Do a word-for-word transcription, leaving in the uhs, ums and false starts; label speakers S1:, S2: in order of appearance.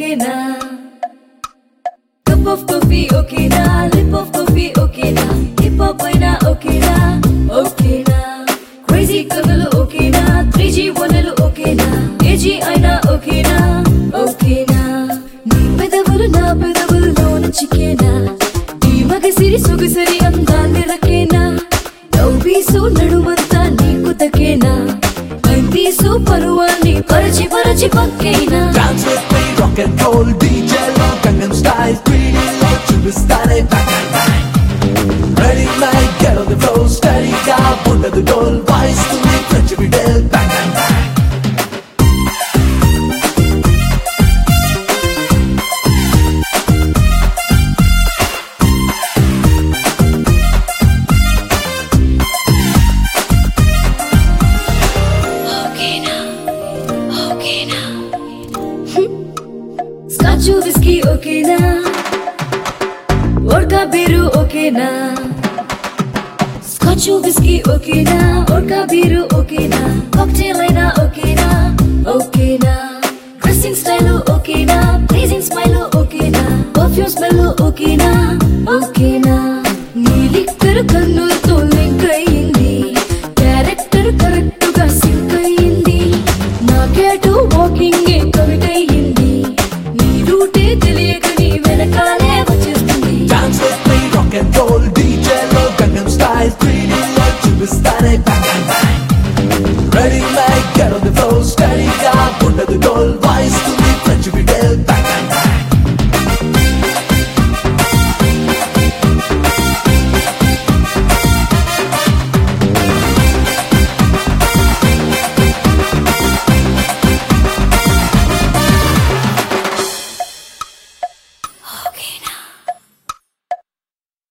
S1: okay na. Cup of coffee okay na, lip of coffee okay na, hip hop aina okay na, okay na. Crazy kavalu okay na, three G wanalu okay na, A G aina okay na, okay na. Nee pedavulu na pedavulu lona chikena, ee magasiri sogasari andanni rakena. Naubisu nadumanta neeku takena, antisu paruvanni parachi parachi pakkena.
S2: Dance with me, rock and roll, D J lo Gangnam Style, three D lo చూపిస్తానే bang bang bang. Ready like get on the floor, steady గా ఉండదు డోల్ వాయిస్తుంది French విడల్ bang bang bang.
S1: Scotch whiskey okay na, vodka beeru okay na. Scotch whiskey okay na, vodka beeru okay na, cocktail aina okay na.